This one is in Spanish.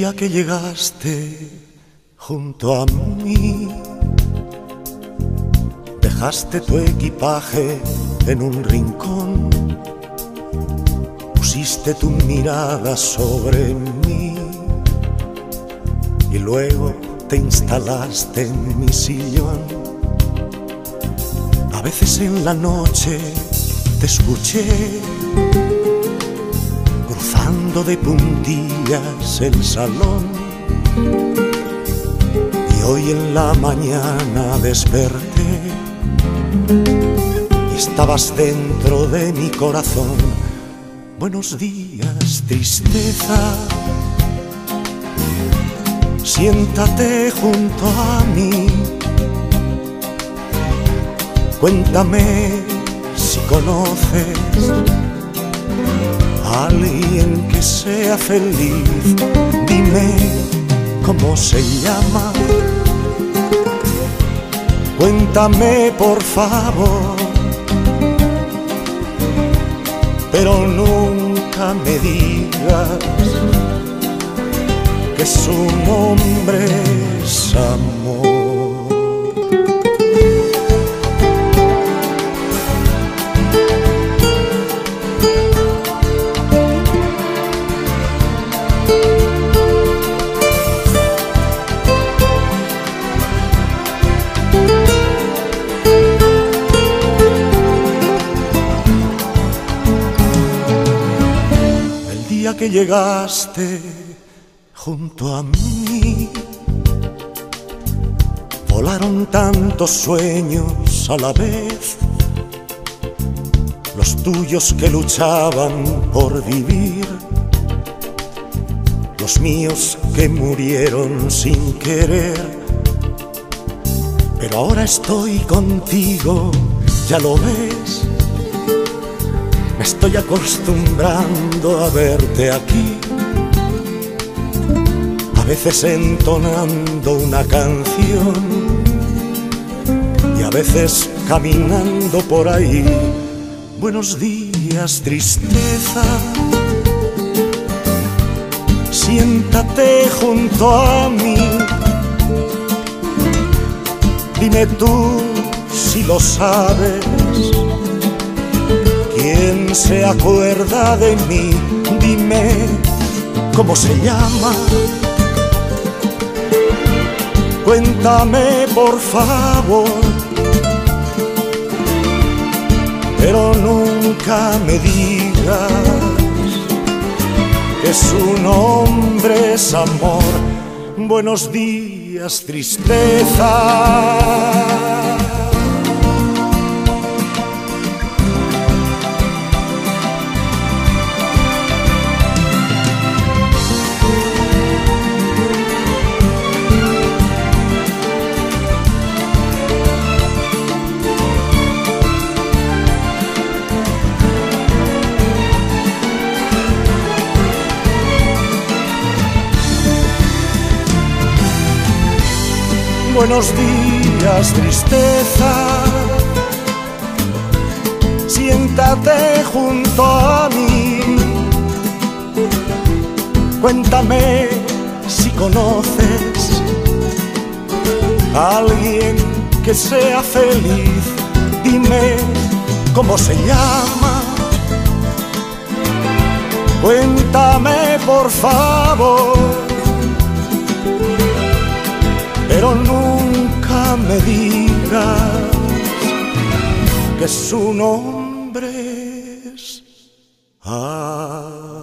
día que llegaste junto a mí, dejaste tu equipaje en un rincón, pusiste tu mirada sobre mí y luego te instalaste en mi sillón. A veces en la noche te escuché cruzando de puntillas el salón, y hoy en la mañana desperté y estabas dentro de mi corazón. Buenos días, tristeza, siéntate junto a mí, cuéntame si conoces a alguien que sea feliz. Dime cómo se llama, cuéntame por favor, pero nunca me digas que su nombre es amor. El día que llegaste junto a mí, volaron tantos sueños a la vez, los tuyos que luchaban por vivir, los míos que murieron sin querer. Pero ahora estoy contigo, ya lo ves, me estoy acostumbrando a verte aquí, a veces entonando una canción y a veces caminando por ahí. Buenos días, tristeza, siéntate junto a mí, dime tú si lo sabes, ¿quién se acuerda de mí? Dime cómo se llama, cuéntame por favor, pero nunca me digas que su nombre es amor. Buenos días, tristeza. Buenos días, tristeza, siéntate junto a mí, cuéntame si conoces a alguien que sea feliz. Dime cómo se llama, cuéntame por favor, pero nunca me digas que su nombre es amor.